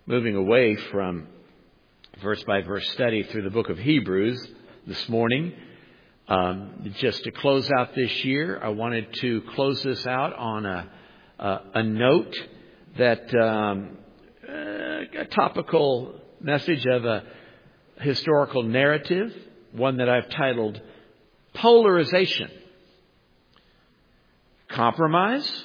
moving away from verse-by-verse study through the book of Hebrews this morning. Just to close out this year, I wanted to close this out on a note that a topical message of a historical narrative, one that I've titled Polarization. Compromise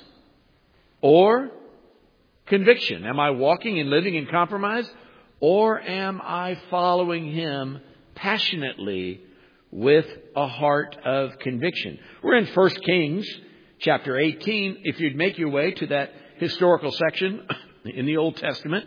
or conviction? Am I walking and living in compromise, or am I following Him passionately with a heart of conviction? We're in 1 Kings chapter 18. If you'd make your way to that historical section in the Old Testament,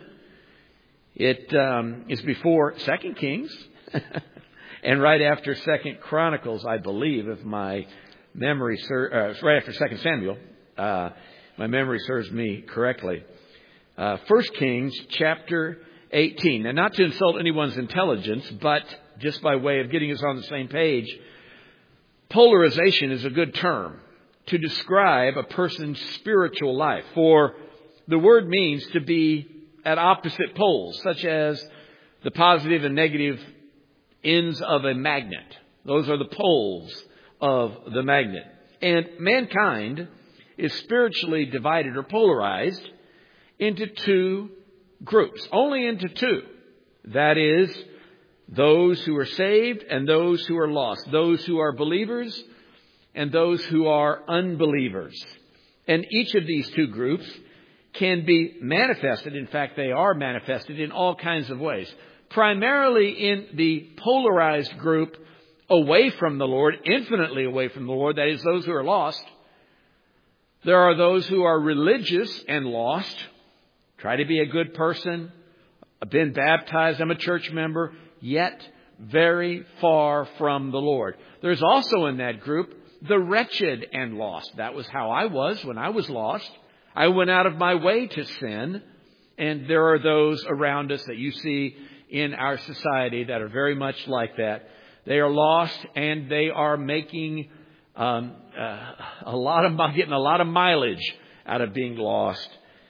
it is before 2 Kings and right after 2 Chronicles, I believe, if my memory serves, right after 2 Samuel, my memory serves me correctly. 1 Kings chapter 18. And not to insult anyone's intelligence, but just by way of getting us on the same page, polarization is a good term to describe a person's spiritual life. For the word means to be at opposite poles, such as the positive and negative ends of a magnet. Those are the poles of the magnet. And mankind is spiritually divided or polarized into two groups, only into two. That is, those who are saved and those who are lost, those who are believers and those who are unbelievers. And each of these two groups can be manifested. In fact, they are manifested in all kinds of ways. Primarily in the polarized group away from the Lord, infinitely away from the Lord, that is, those who are lost. There are those who are religious and lost, try to be a good person, I've been baptized, I'm a church member, yet very far from the Lord. There's also in that group the wretched and lost. That was how I was when I was lost. I went out of my way to sin, and there are those around us that you see in our society that are very much like that. They are lost and they are making getting a lot of mileage out of being lost.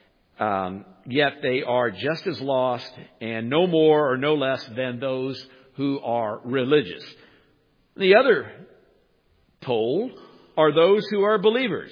Yet they are just as lost and no more or no less than those who are religious. The other pole are those who are believers.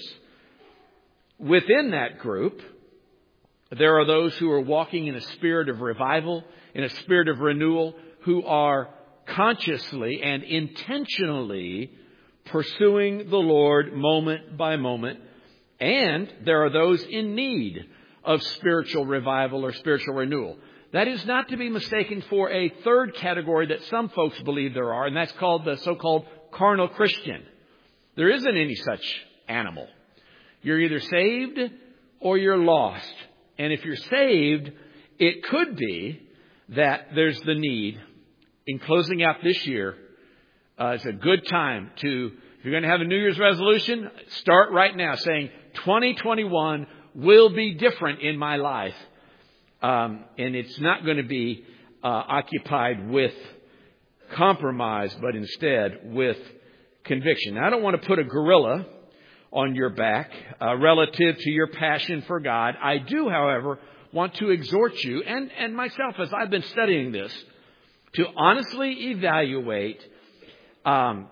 Within that group, there are those who are walking in a spirit of revival, in a spirit of renewal, who are consciously and intentionally pursuing the Lord moment by moment. And there are those in need of spiritual revival or spiritual renewal. That is not to be mistaken for a third category that some folks believe there are, and that's called the so-called carnal Christian. There isn't any such animal. You're either saved or you're lost. And if you're saved, it could be that there's the need. In closing out this year, it's a good time to, if you're going to have a New Year's resolution, start right now saying 2021 will be different in my life. And it's not going to be occupied with compromise, but instead with conviction. Now, I don't want to put a gorilla on your back relative to your passion for God. I do, however, want to exhort you and myself as I've been studying this to honestly evaluate, am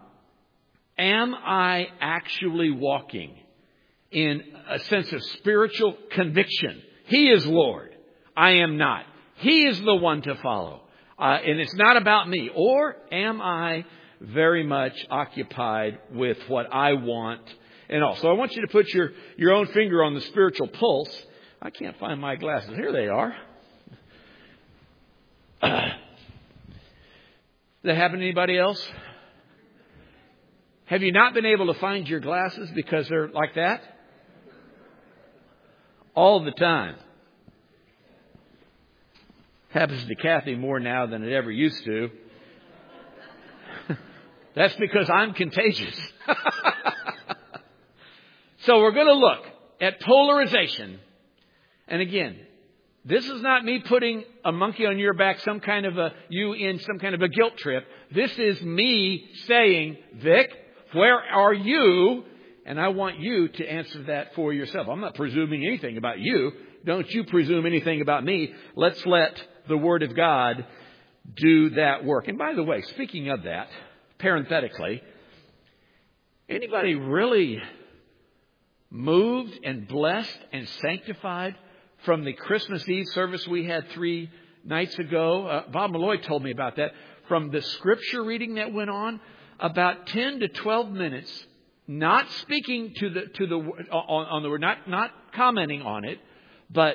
I actually walking in a sense of spiritual conviction? He is Lord. I am not. He is the one to follow. And it's not about me. Or am I very much occupied with what I want and all? So I want you to put your own finger on the spiritual pulse. I can't find my glasses. Here they are. That happen to anybody else? Have you not been able to find your glasses because they're like that? All the time. Happens to Kathy more now than it ever used to. That's because I'm contagious. So we're going to look at polarization. And again, this is not me putting a monkey on your back, some kind of a guilt trip. This is me saying, Vic, where are you? And I want you to answer that for yourself. I'm not presuming anything about you. Don't you presume anything about me. Let's let the Word of God do that work. And by the way, speaking of that, parenthetically, anybody really moved and blessed and sanctified from the Christmas Eve service we had 3 nights ago? Bob Malloy told me about that. From the scripture reading that went on, about 10 to 12 minutes, not speaking on the word, not commenting on it, but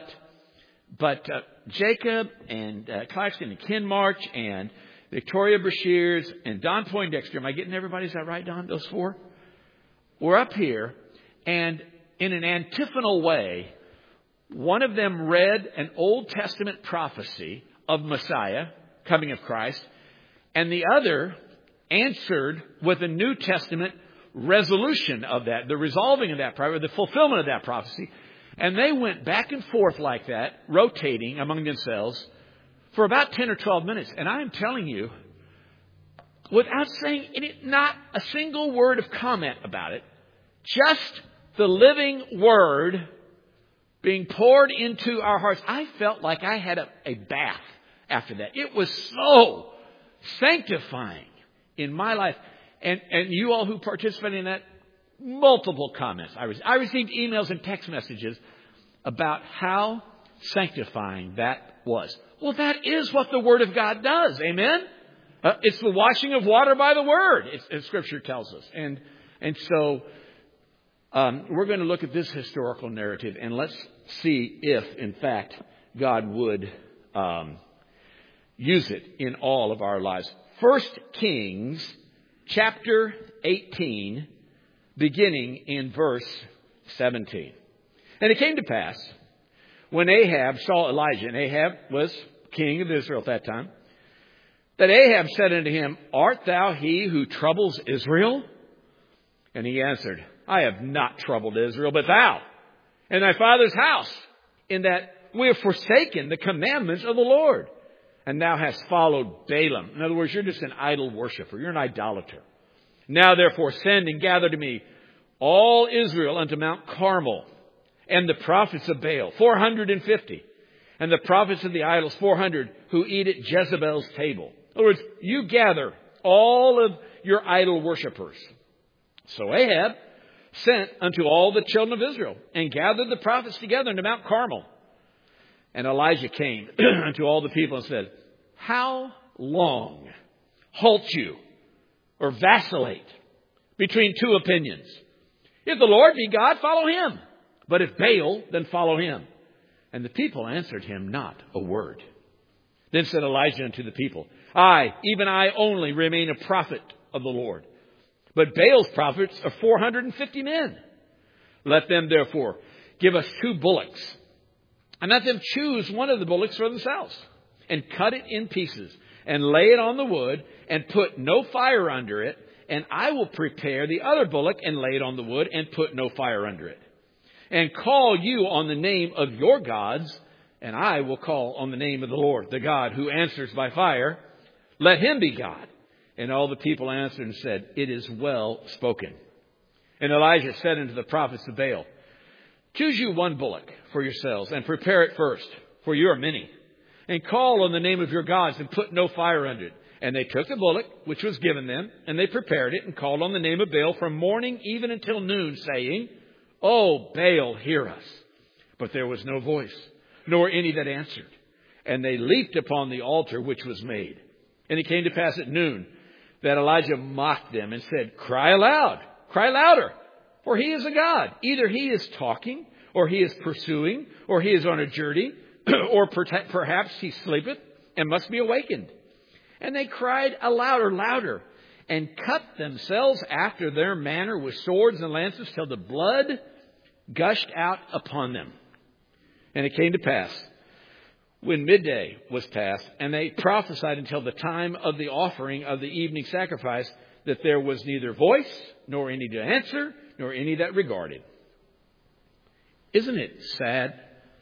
Jacob and Claxton and Ken March and Victoria Brashears and Don Poindexter. Am I getting everybody? Is that right, Don? Those 4? We're up here, and in an antiphonal way, one of them read an Old Testament prophecy of Messiah, coming of Christ, and the other answered with a New Testament resolution of that, the resolving of that prophecy, the fulfillment of that prophecy. And they went back and forth like that, rotating among themselves for about 10 or 12 minutes. And I am telling you, without saying not a single word of comment about it, just the living Word being poured into our hearts. I felt like I had a bath after that. It was so sanctifying in my life. And you all who participated in that, multiple comments. I received emails and text messages about how sanctifying that was. Well, that is what the Word of God does. Amen? It's the washing of water by the Word, as Scripture tells us. And so we're going to look at this historical narrative, and let's see if, in fact, God would use it in all of our lives. 1 Kings chapter 18, beginning in verse 17. And it came to pass, when Ahab saw Elijah, and Ahab was king of Israel at that time, that Ahab said unto him, Art thou he who troubles Israel? And he answered, I have not troubled Israel, but thou, and thy father's house, in that we have forsaken the commandments of the Lord. And thou hast followed Balaam. In other words, you're just an idol worshiper. You're an idolater. Now therefore send and gather to me all Israel unto Mount Carmel, and the prophets of Baal, 450, and the prophets of the idols, 400, who eat at Jezebel's table. In other words, you gather all of your idol worshippers. So Ahab sent unto all the children of Israel, and gathered the prophets together unto Mount Carmel. And Elijah came unto all the people and said, How long halt you, or vacillate, between 2 opinions? If the Lord be God, follow him. But if Baal, then follow him. And the people answered him not a word. Then said Elijah unto the people, I, even I only, remain a prophet of the Lord. But Baal's prophets are 450 men. Let them therefore give us 2 bullocks, and let them choose one of the bullocks for themselves, and cut it in pieces, and lay it on the wood, and put no fire under it. And I will prepare the other bullock, and lay it on the wood, and put no fire under it. And call you on the name of your gods, and I will call on the name of the Lord, the God who answers by fire. Let him be God. And all the people answered and said, It is well spoken. And Elijah said unto the prophets of Baal, Choose you 1 bullock for yourselves, and prepare it first, for you are many. And call on the name of your gods, and put no fire under it. And they took the bullock, which was given them, and they prepared it, and called on the name of Baal from morning even until noon, saying, O Baal, hear us. But there was no voice, nor any that answered. And they leaped upon the altar which was made. And it came to pass at noon that Elijah mocked them and said, Cry aloud, cry louder, for he is a god. Either he is talking, or he is pursuing, or he is on a journey, or perhaps he sleepeth and must be awakened. And they cried louder, and cut themselves after their manner with swords and lances, till the blood gushed out upon them. And it came to pass, when midday was past, and they prophesied until the time of the offering of the evening sacrifice, that there was neither voice, nor any to answer, nor any that regarded. Isn't it sad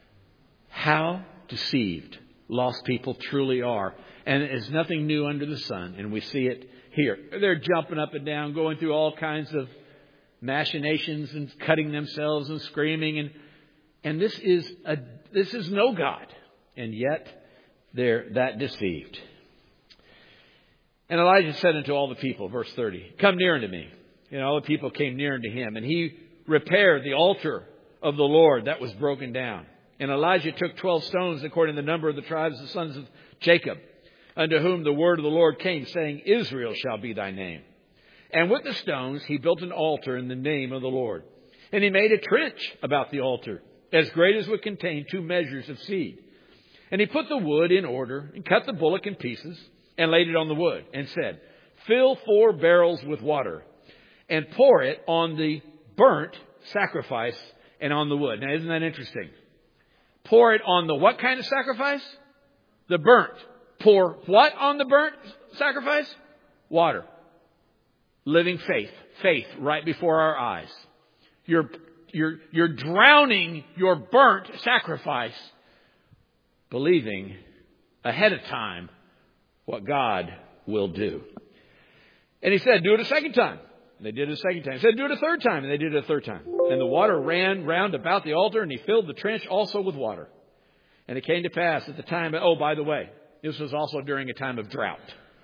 how deceived lost people truly are? And there's nothing new under the sun, and we see it here. They're jumping up and down, going through all kinds of machinations and cutting themselves and screaming. And this is no God. And yet they're that deceived. And Elijah said unto all the people, verse 30, come near unto me. And all the people came near unto him. And he repaired the altar of the Lord that was broken down. And Elijah took 12 stones according to the number of the tribes of the sons of Jacob, unto whom the word of the Lord came, saying, Israel shall be thy name. And with the stones he built an altar in the name of the Lord. And he made a trench about the altar, as great as would contain 2 measures of seed. And he put the wood in order, and cut the bullock in pieces, and laid it on the wood, and said, fill 4 barrels with water, and pour it on the burnt sacrifice and on the wood. Now, isn't that interesting? Pour it on the what kind of sacrifice? The burnt. Pour what on the burnt sacrifice? Water. Living faith. Faith right before our eyes. You're drowning your burnt sacrifice, believing ahead of time what God will do. And he said, do it a second time. And they did it a second time. He said, do it a third time. And they did it a third time. And the water ran round about the altar, and he filled the trench also with water. And it came to pass at the time, oh, by the way, this was also during a time of drought.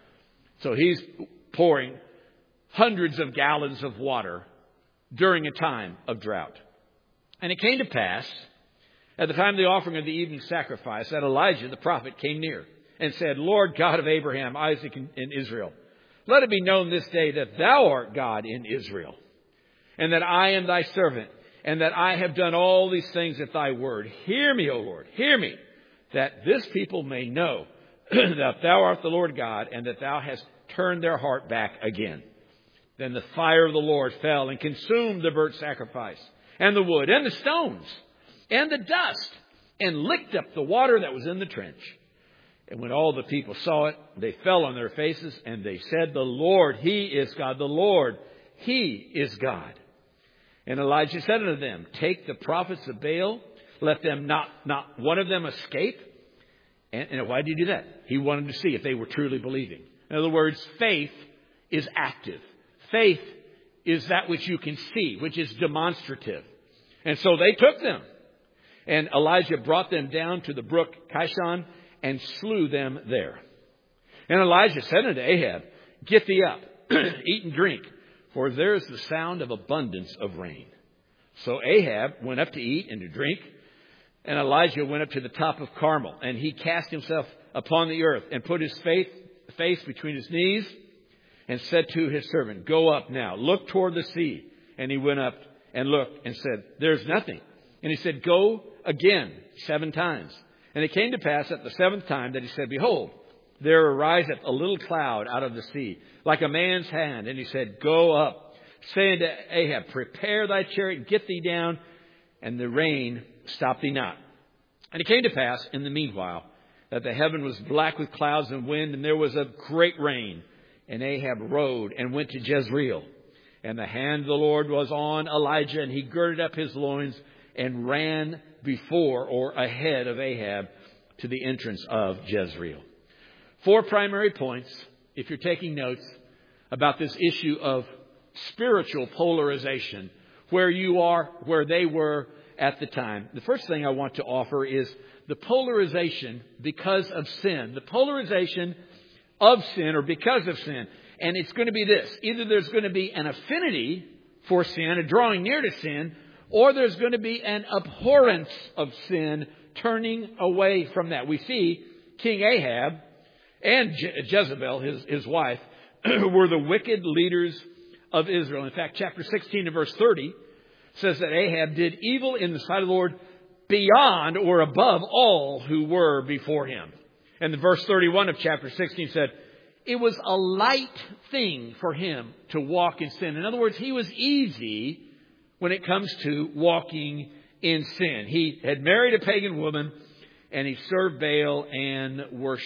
So he's pouring hundreds of gallons of water during a time of drought. And it came to pass at the time of the offering of the evening sacrifice that Elijah the prophet came near and said, Lord God of Abraham, Isaac, and Israel, let it be known this day that thou art God in Israel, and that I am thy servant, and that I have done all these things at thy word. Hear me, O Lord, hear me, that this people may know that thou art the Lord God, and that thou hast turned their heart back again. Then the fire of the Lord fell and consumed the burnt sacrifice, and the wood, and the stones, and the dust, and licked up the water that was in the trench. And when all the people saw it, they fell on their faces, and they said, the Lord, He is God. The Lord, He is God. And Elijah said unto them, take the prophets of Baal, let them not one of them escape. And why did he do that? He wanted to see if they were truly believing. In other words, faith is active. Faith is that which you can see, which is demonstrative. And so they took them. And Elijah brought them down to the brook Kishon and slew them there. And Elijah said unto Ahab, get thee up, eat and drink, for there is the sound of abundance of rain. So Ahab went up to eat and to drink, and Elijah went up to the top of Carmel, and he cast himself upon the earth and put his face between his knees and said to his servant, go up now, look toward the sea. And he went up and looked and said, there's nothing. And he said, go again 7 times. And it came to pass at the 7th time that he said, behold, there ariseth a little cloud out of the sea, like a man's hand. And he said, go up, saying to Ahab, prepare thy chariot, get thee down, and the rain stop thee not. And it came to pass in the meanwhile that the heaven was black with clouds and wind, and there was a great rain. And Ahab rode and went to Jezreel. And the hand of the Lord was on Elijah, and he girded up his loins and ran before or ahead of Ahab to the entrance of Jezreel. 4 primary points, if you're taking notes, about this issue of spiritual polarization, where you are, where they were at the time. The first thing I want to offer is the polarization because of sin. The polarization of sin or because of sin. And it's going to be this. Either there's going to be an affinity for sin, a drawing near to sin, or there's going to be an abhorrence of sin, turning away from that. We see King Ahab and Jezebel, his wife, were the wicked leaders of Israel. In fact, chapter 16 and verse 30 says that Ahab did evil in the sight of the Lord beyond or above all who were before him. And the verse 31 of chapter 16 said, it was a light thing for him to walk in sin. In other words, he was easy when it comes to walking in sin. He had married a pagan woman, and he served Baal and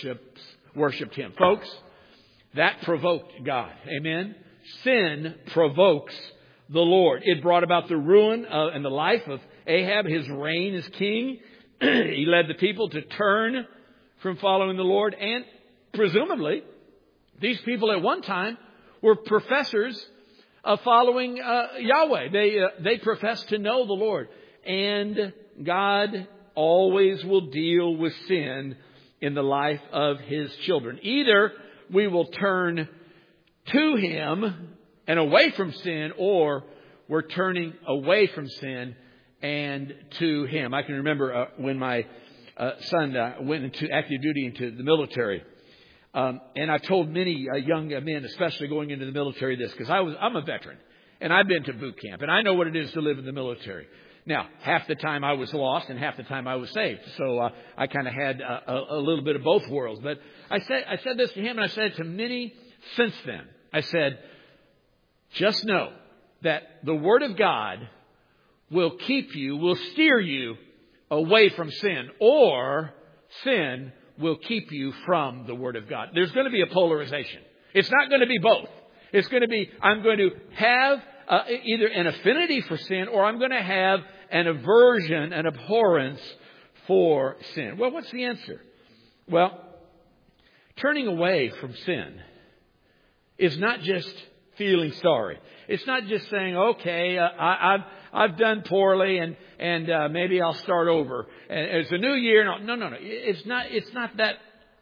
worshipped him. Folks, that provoked God. Amen? Sin provokes the Lord. It brought about the ruin and the life of Ahab, his reign as king. He led the people to turn from following the Lord. And presumably, these people at one time were professors of following Yahweh. They professed to know the Lord. And God always will deal with sin in the life of His children. Either we will turn to Him and away from sin, or we're turning away from sin and to Him. I can remember when my son went into active duty into the military. And I've told many young men, especially going into the military, this, because I'm a veteran. And I've been to boot camp. And I know what it is to live in the military. Now, half the time I was lost and half the time I was saved. So I kind of had a little bit of both worlds. But I said this to him, and I said to many since then. I said, just know that the Word of God will steer you away from sin, or sin will keep you from the Word of God. There's going to be a polarization. It's not going to be both. It's going to be, I'm going to have either an affinity for sin, or I'm going to have an aversion, an abhorrence for sin. Well, what's the answer? Well, turning away from sin is not just feeling sorry. It's not just saying, okay, I've done poorly and maybe I'll start over. And it's a new year. No. It's not that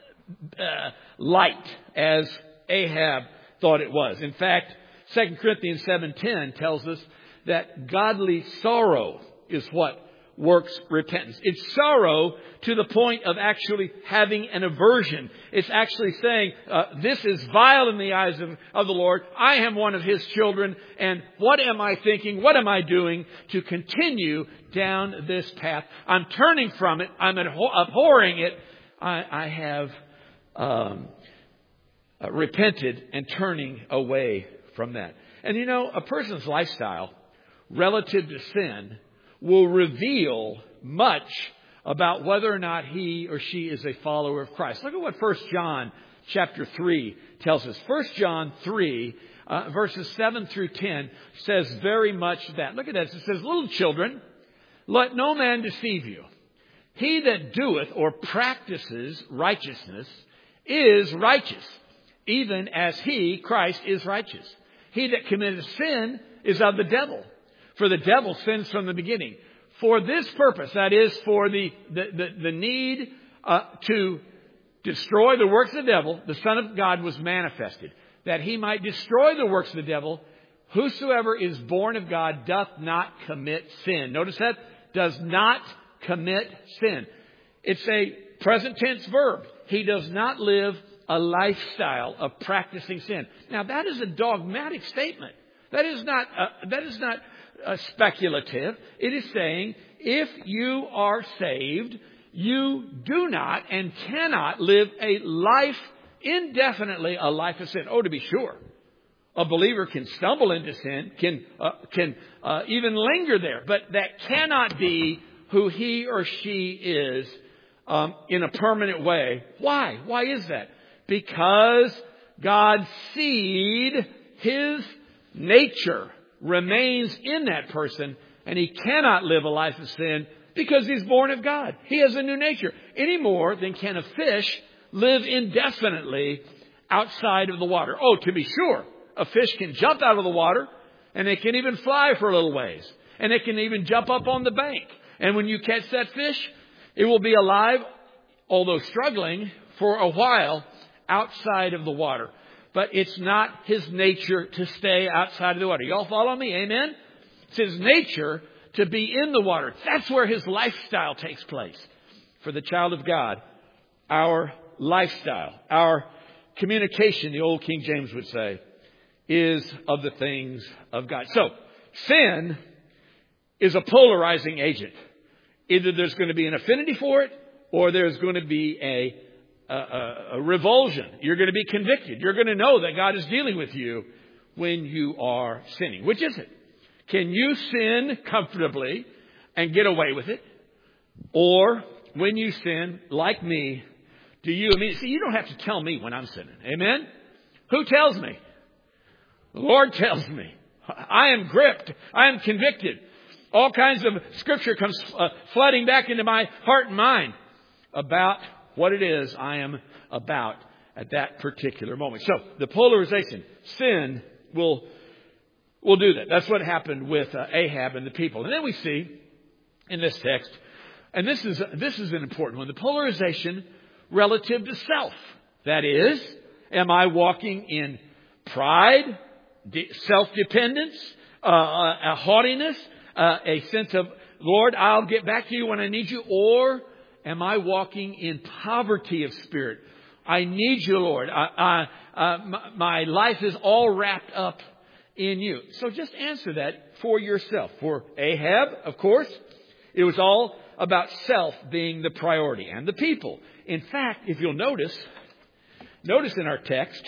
light as Ahab thought it was. In fact, 2 Corinthians 7:10 tells us that godly sorrow is what works repentance. It's sorrow to the point of actually having an aversion. It's actually saying, this is vile in the eyes of the Lord. I am one of His children. And what am I thinking? What am I doing to continue down this path? I'm turning from it. I'm abhorring it. I have repented and turning away from that. And you know, a person's lifestyle relative to sin will reveal much about whether or not he or she is a follower of Christ. Look at what 1 John chapter 3 tells us. 1 John 3 verses 7 through 10 says very much that. Look at that. It says, little children, let no man deceive you. He that doeth or practices righteousness is righteous, even as He, Christ, is righteous. He that committeth sin is of the devil. For the devil sins from the beginning. For this purpose, that is, for the need to destroy the works of the devil, the Son of God was manifested, that He might destroy the works of the devil. Whosoever is born of God doth not commit sin. Notice that? Does not commit sin. It's a present tense verb. He does not live a lifestyle of practicing sin. Now, that is a dogmatic statement. That is not speculative. It is saying, if you are saved, you do not and cannot live a life, indefinitely a life of sin. Oh, to be sure, a believer can stumble into sin, can even linger there, but that cannot be who he or she is in a permanent way. Why? Why is that? Because God's seed, His nature, remains in that person, and he cannot live a life of sin because he's born of God. He has a new nature. Any more than can a fish live indefinitely outside of the water. Oh, to be sure, a fish can jump out of the water, and it can even fly for a little ways. And it can even jump up on the bank. And when you catch that fish, it will be alive, although struggling, for a while outside of the water. But it's not his nature to stay outside of the water. Y'all follow me? Amen? It's his nature to be in the water. That's where his lifestyle takes place. For the child of God, our lifestyle, our communication, the old King James would say, is of the things of God. So, sin is a polarizing agent. Either there's going to be an affinity for it, or there's going to be a revulsion. You're going to be convicted. You're going to know that God is dealing with you when you are sinning. Which is it? Can you sin comfortably and get away with it? Or when you sin, like me, do you immediately... See, you don't have to tell me when I'm sinning. Amen? Who tells me? The Lord tells me. I am gripped. I am convicted. All kinds of scripture comes flooding back into my heart and mind about what it is I am about at that particular moment. So the polarization, sin will do that. That's what happened with Ahab and the people. And then we see in this text. And this is an important one. The polarization relative to self. That is, am I walking in pride, self-dependence, a haughtiness, a sense of, Lord, I'll get back to you when I need you? Or am I walking in poverty of spirit? I need you, Lord. My life is all wrapped up in you. So just answer that for yourself. For Ahab, of course, it was all about self being the priority and the people. In fact, if you'll notice in our text,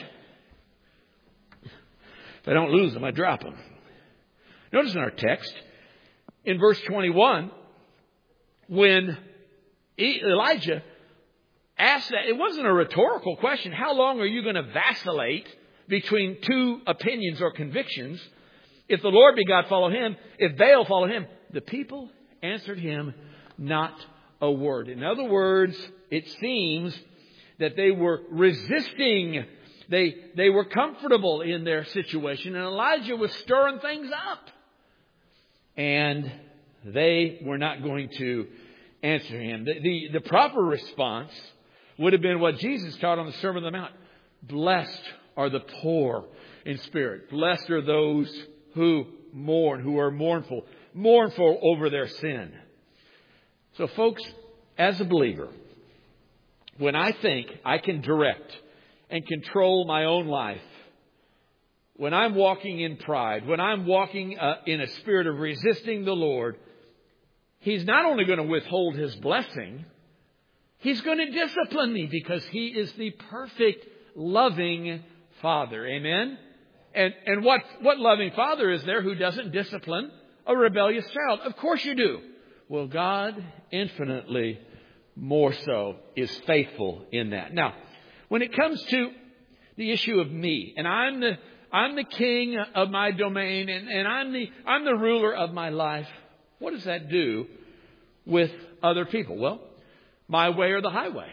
if I don't lose them, I drop them. Notice in our text, in verse 21, when Elijah asked that, it wasn't a rhetorical question. How long are you going to vacillate between two opinions or convictions? If the Lord be God, follow him. If Baal, follow him. The people answered him not a word. In other words, it seems that they were resisting. They were comfortable in their situation. And Elijah was stirring things up. And they were not going to answer him. The proper response would have been what Jesus taught on the Sermon on the Mount. Blessed are the poor in spirit. Blessed are those who mourn, who are mournful over their sin. So folks, as a believer, when I think I can direct and control my own life, when I'm walking in pride, when I'm walking in a spirit of resisting the Lord, He's not only going to withhold His blessing, He's going to discipline me because He is the perfect, loving Father. Amen? And what loving Father is there who doesn't discipline a rebellious child? Of course you do. Well, God infinitely more so is faithful in that. Now, when it comes to the issue of me, and I'm the king of my domain, and I'm the ruler of my life, what does that do with other people? Well, my way or the highway.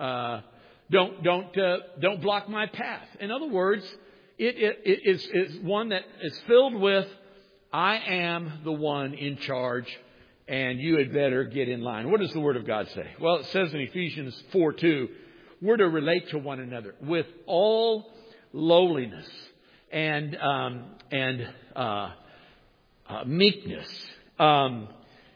Don't block my path. In other words, it is one that is filled with, I am the one in charge, and you had better get in line. What does the Word of God say? Well, it says in Ephesians 4:2, we're to relate to one another with all lowliness and meekness. And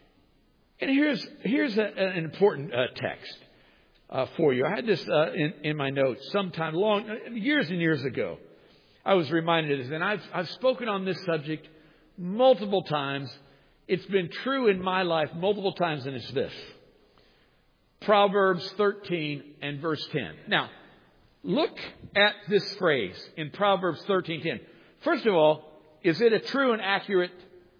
here's an important text for you. I had this in my notes sometime years and years ago. I was reminded of this, and I've spoken on this subject multiple times. It's been true in my life multiple times, and it's this. Proverbs 13 and verse 10. Now, look at this phrase in Proverbs 13:10. First of all, is it a true and accurate?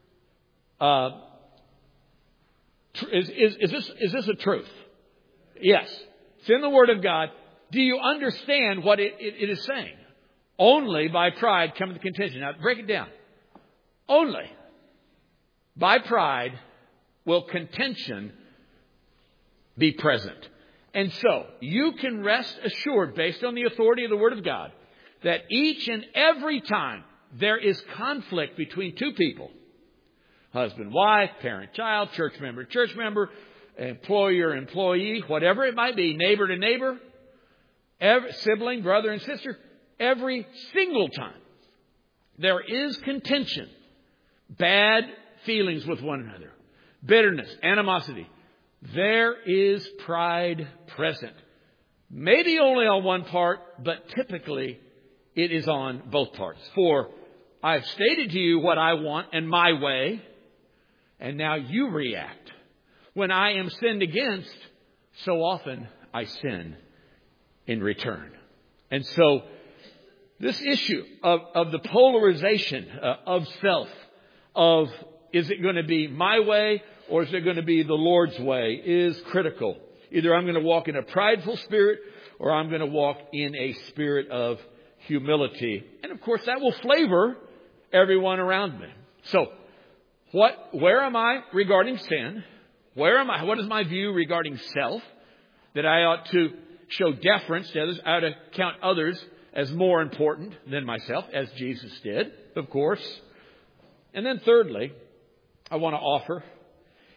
Is this a truth? Yes, it's in the Word of God. Do you understand what it is saying? Only by pride cometh contention. Now, break it down. Only by pride will contention be present. And so, you can rest assured, based on the authority of the Word of God, that each and every time there is conflict between two people, husband, wife, parent, child, church member, employer, employee, whatever it might be, neighbor to neighbor, sibling, brother and sister, every single time there is contention, bad feelings with one another, bitterness, animosity, there is pride present. Maybe only on one part, but typically it is on both parts. For I've stated to you what I want and my way, and now you react. When I am sinned against, so often I sin in return. And so this issue of the polarization of self, of is it going to be my way or is it going to be the Lord's way, is critical. Either I'm going to walk in a prideful spirit or I'm going to walk in a spirit of humility. And of course that will flavor everyone around me. So where am I regarding sin? Where am I? What is my view regarding self? That I ought to show deference to others. I ought to count others as more important than myself, as Jesus did, of course. And then thirdly, I want to offer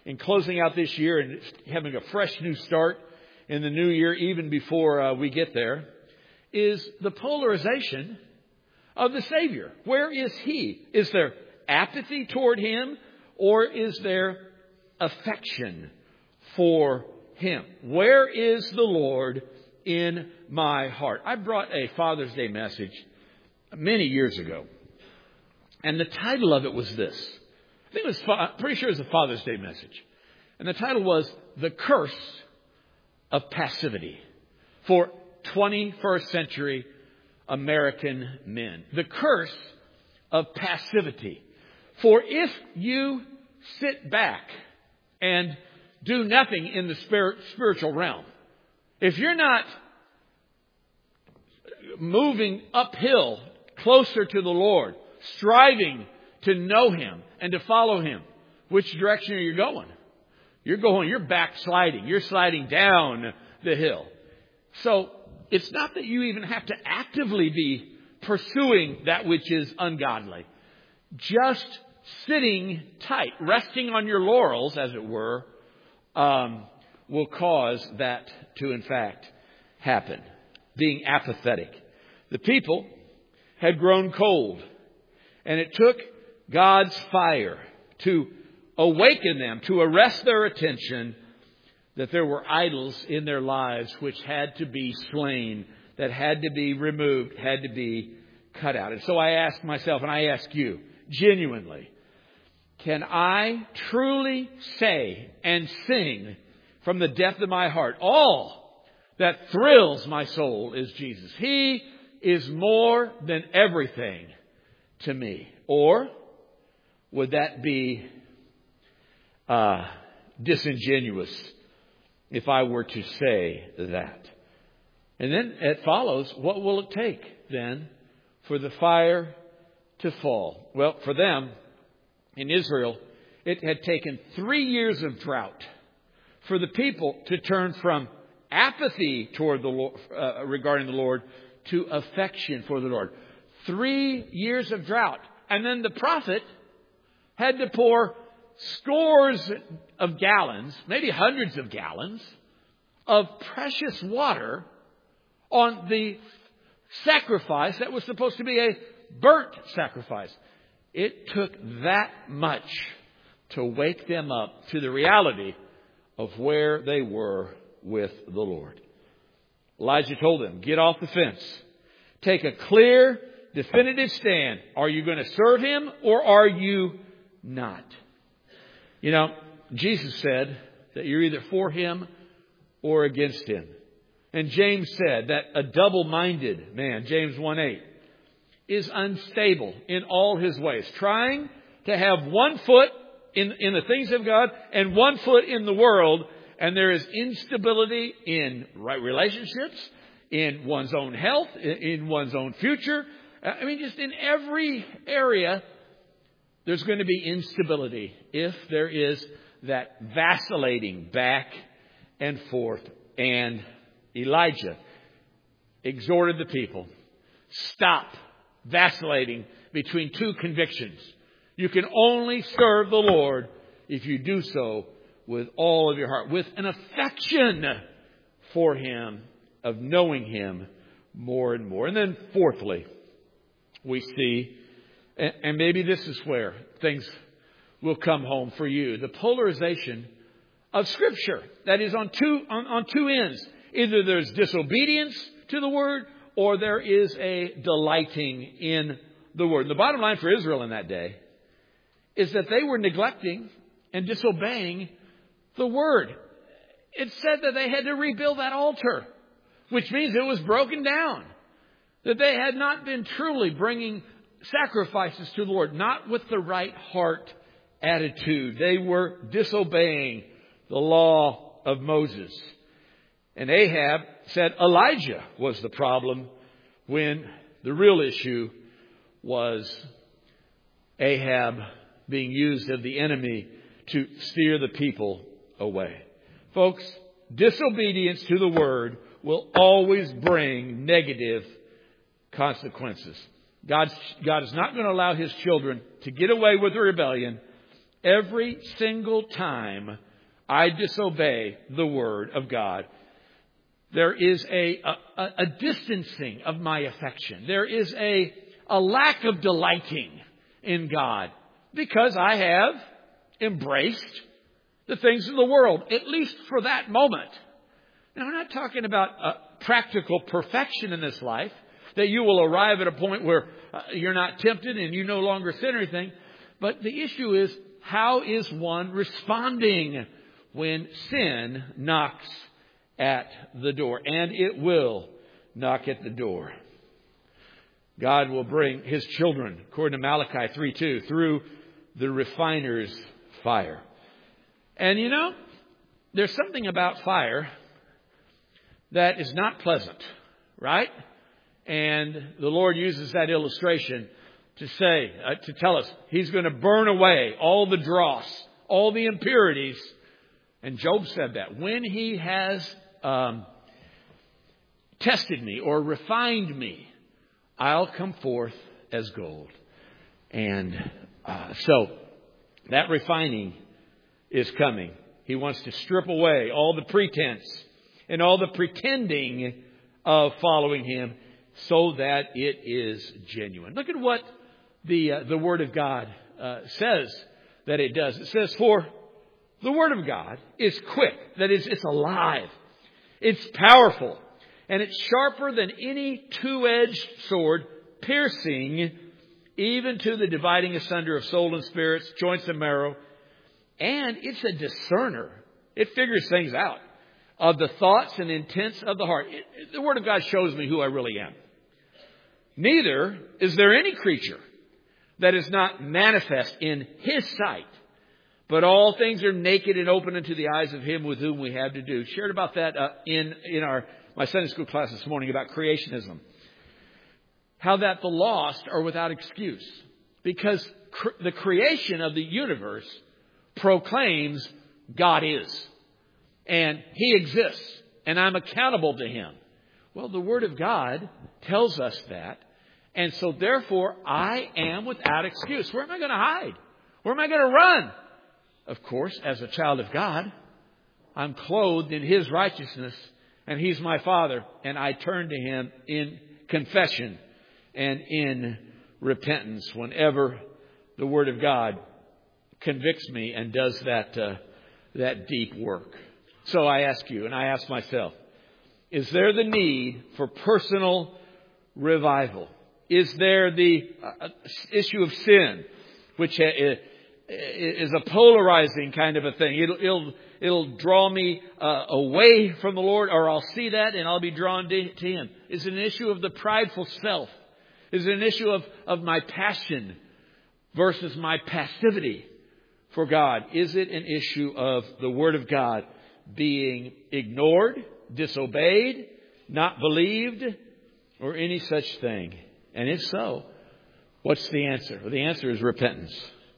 in closing out this year and having a fresh new start in the new year, even before we get there, is the polarization of the Savior. Where is He? Is there apathy toward Him, or is there affection for Him? Where is the Lord in my heart? I brought a Father's Day message many years ago, and the title of it was this. I think it was, I'm pretty sure it was a Father's Day message. And the title was The Curse of Passivity for 21st century American men. The curse of passivity. For if you sit back and do nothing in the spiritual realm, if you're not moving uphill closer to the Lord, striving to know Him and to follow Him, which direction are you going? You're backsliding. You're sliding down the hill. So it's not that you even have to actively be pursuing that which is ungodly. Just sitting tight, resting on your laurels, as it were, will cause that to, in fact, happen. Being apathetic. The people had grown cold, and it took God's fire to awaken them, to arrest their attention, that there were idols in their lives which had to be slain, that had to be removed, had to be cut out. And so I ask myself, and I ask you, genuinely, can I truly say and sing from the depth of my heart, all that thrills my soul is Jesus? He is more than everything to me. Or would that be disingenuous if I were to say that? And then it follows, what will it take then for the fire to fall? Well, for them in Israel, it had taken 3 years of drought for the people to turn from apathy toward the Lord, regarding the Lord, to affection for the Lord. 3 years of drought. And then the prophet had to pour scores of gallons, maybe hundreds of gallons, of precious water on the sacrifice that was supposed to be a burnt sacrifice. It took that much to wake them up to the reality of where they were with the Lord. Elijah told them, get off the fence. Take a clear, definitive stand. Are you going to serve Him or are you not? You know, Jesus said that you're either for Him or against Him. And James said that a double-minded man, James 1:8, is unstable in all his ways, trying to have one foot in the things of God and one foot in the world. And there is instability in right relationships, in one's own health, in one's own future. I mean, just in every area, there's going to be instability if there is that vacillating back and forth. And Elijah exhorted the people, stop vacillating between two convictions. You can only serve the Lord if you do so with all of your heart, with an affection for Him, of knowing Him more and more. And then fourthly, we see, and maybe this is where things will come home for you, the polarization of Scripture. That is on two ends. Either there's disobedience to the Word, or there is a delighting in the Word. The bottom line for Israel in that day is that they were neglecting and disobeying the Word. It said that they had to rebuild that altar, which means it was broken down. That they had not been truly bringing sacrifices to the Lord, not with the right heart attitude. They were disobeying the law of Moses. And Ahab said Elijah was the problem, when the real issue was Ahab being used of the enemy to steer the people away. Folks, disobedience to the Word will always bring negative consequences. God is not going to allow His children to get away with rebellion Every single time I disobey the Word of God, there is a distancing of my affection. There is a lack of delighting in God because I have embraced the things of the world, at least for that moment. Now, I'm not talking about practical perfection in this life, that you will arrive at a point where you're not tempted and you no longer sin or anything. But the issue is, how is one responding when sin knocks at the door? And it will knock at the door. God will bring His children, according to Malachi 3:2, through the refiner's fire. And you know, there's something about fire that is not pleasant, right? And the Lord uses that illustration to say, to tell us He's going to burn away all the dross, all the impurities. And Job said that when He has tested me or refined me, I'll come forth as gold. And so that refining is coming. He wants to strip away all the pretense and all the pretending of following Him so that it is genuine. Look at what the Word of God says that it does. It says, for the Word of God is quick. That is, it's alive. It's powerful. And it's sharper than any two-edged sword, piercing even to the dividing asunder of soul and spirits, joints and marrow. And it's a discerner. It figures things out of the thoughts and intents of the heart. The Word of God shows me who I really am. Neither is there any creature that is not manifest in His sight, but all things are naked and open unto the eyes of Him with whom we have to do. Shared about that in my Sunday school class this morning about creationism. How that the lost are without excuse. Because the creation of the universe proclaims God is. And He exists. And I'm accountable to Him. Well, the Word of God tells us that. And so therefore, I am without excuse. Where am I going to hide? Where am I going to run? Of course, as a child of God, I'm clothed in His righteousness. And He's my Father. And I turn to Him in confession and in repentance whenever the Word of God convicts me and does that deep work. So I ask you, and I ask myself, is there the need for personal revival? Is there the issue of sin, which is a polarizing kind of a thing? It'll draw me away from the Lord, or I'll see that and I'll be drawn to Him. Is it an issue of the prideful self? Is it an issue of my passion versus my passivity for God? Is it an issue of the Word of God being ignored, disobeyed, not believed, or any such thing? And if so, what's the answer? Well, the answer is repentance.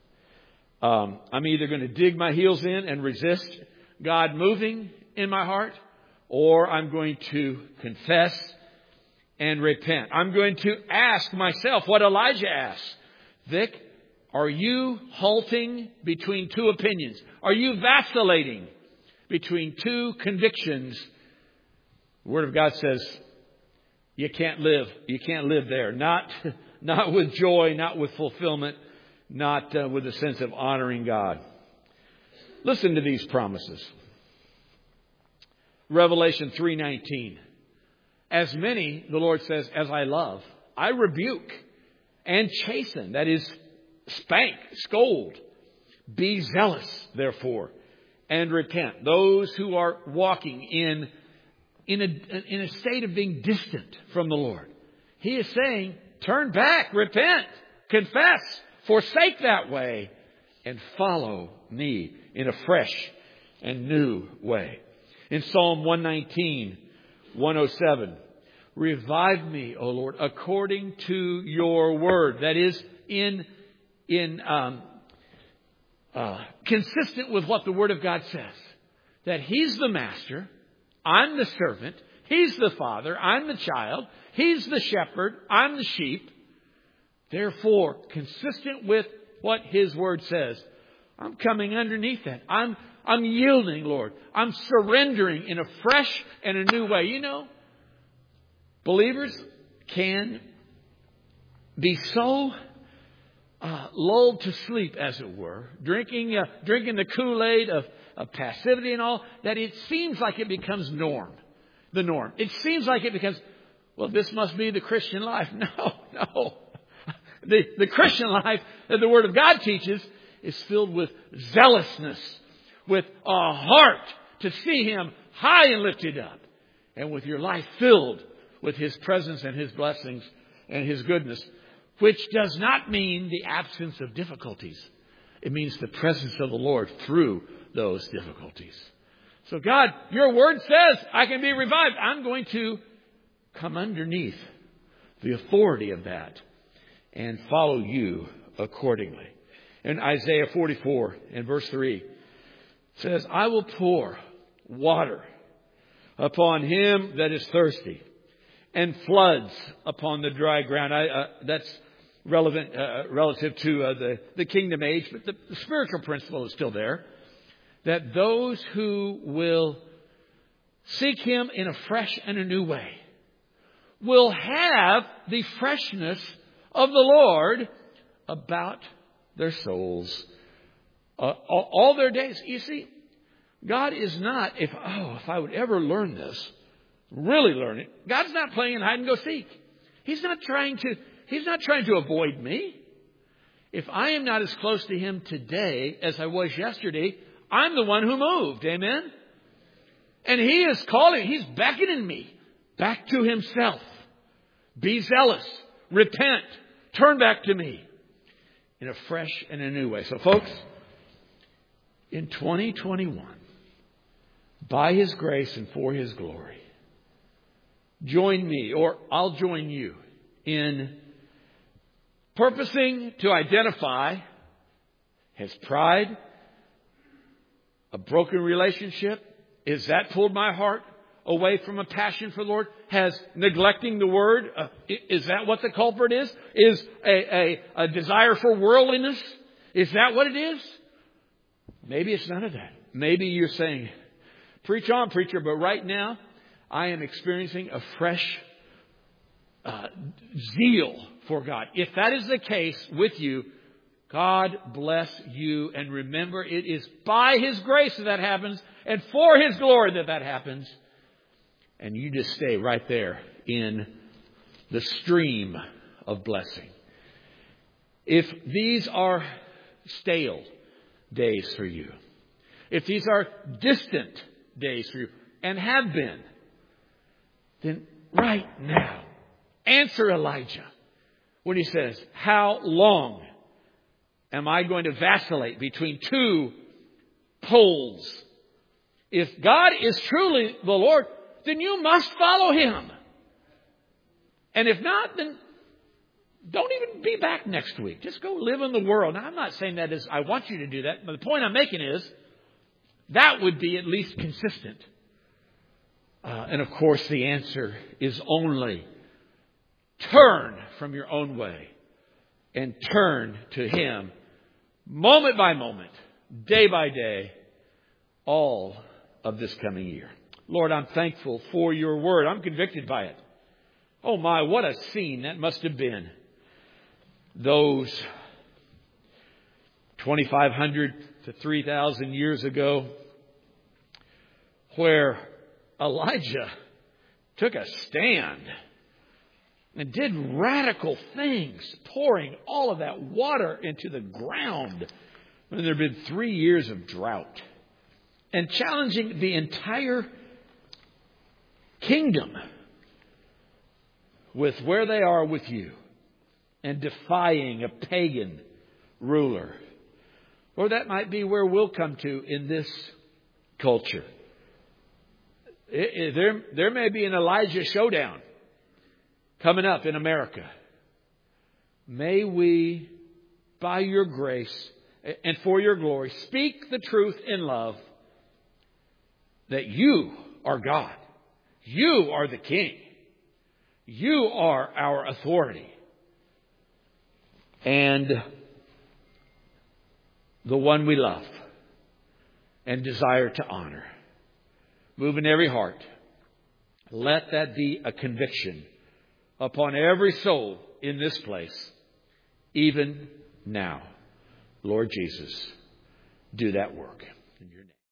I'm either going to dig my heels in and resist God moving in my heart, or I'm going to confess and repent. I'm going to ask myself what Elijah asked. Vic, are you halting between two opinions? Are you vacillating between two convictions? The Word of God says you can't live. You can't live there. Not with joy, not with fulfillment, not with a sense of honoring God. Listen to these promises. Revelation 3:19. As many, the Lord says, as I love, I rebuke and chasten. That is, spank, scold. Be zealous, therefore, and repent. Those who are walking in a state of being distant from the Lord. He is saying, turn back, repent, confess, forsake that way, and follow me in a fresh and new way. In Psalm 119, 107, revive me, O Lord, according to your word. That is, consistent with what the Word of God says. That He's the master, I'm the servant, He's the father, I'm the child, He's the shepherd, I'm the sheep. Therefore, consistent with what His Word says, I'm coming underneath that. I'm yielding, Lord. I'm surrendering in a fresh and a new way. You know, believers can be so lulled to sleep, as it were, drinking the Kool-Aid of passivity and all, that it seems like it becomes the norm. It seems like it becomes, well, this must be the Christian life. No. The Christian life that the Word of God teaches is filled with zealousness, with a heart to see Him high and lifted up, and with your life filled with His presence and His blessings and His goodness, which does not mean the absence of difficulties. It means the presence of the Lord through those difficulties. So God, your Word says I can be revived. I'm going to come underneath the authority of that and follow you accordingly. In Isaiah 44 and verse 3, it says, I will pour water upon him that is thirsty, and floods upon the dry ground. That's relevant relative to the kingdom age, but the spiritual principle is still there. That those who will seek Him in a fresh and a new way will have the freshness of the Lord about their souls all their days. You see, God is not, if I would ever learn this, really learn it, God's not playing hide and go seek. He's not trying to avoid me. If I am not as close to Him today as I was yesterday, I'm the one who moved. Amen? And He is calling, He's beckoning me back to Himself. Be zealous. Repent. Turn back to me in a fresh and a new way. So folks, in 2021, by His grace and for His glory, join me, or I'll join you, in purposing to identify, has pride, a broken relationship, is that pulled my heart away from a passion for the Lord? Has neglecting the Word, is that what the culprit is? Is a desire for worldliness? Is that what it is? Maybe it's none of that. Maybe you're saying, preach on, preacher, but right now I am experiencing a fresh zeal for God. If that is the case with you, God bless you. And remember, it is by His grace that happens and for His glory that happens. And you just stay right there in the stream of blessing. If these are stale days for you, if these are distant days for you, and have been, then right now, answer Elijah when he says, how long am I going to vacillate between two poles? If God is truly the Lord, then you must follow Him. And if not, then don't even be back next week. Just go live in the world. Now, I'm not saying that as I want you to do that, but the point I'm making is that would be at least consistent. And of course, the answer is only turn from your own way and turn to Him moment by moment, day by day, all of this coming year. Lord, I'm thankful for your Word. I'm convicted by it. Oh my, what a scene that must have been. Those 2,500 to 3,000 years ago, where Elijah took a stand and did radical things, pouring all of that water into the ground when there had been 3 years of drought, and challenging the entire kingdom with where they are with you, and defying a pagan ruler. Or that might be where we'll come to in this culture. There may be an Elijah showdown coming up in America. May we, by your grace and for your glory, speak the truth in love that you are God. You are the King. You are our authority. And the one we love and desire to honor. Move in every heart. Let that be a conviction upon every soul in this place, even now. Lord Jesus, do that work. In your name.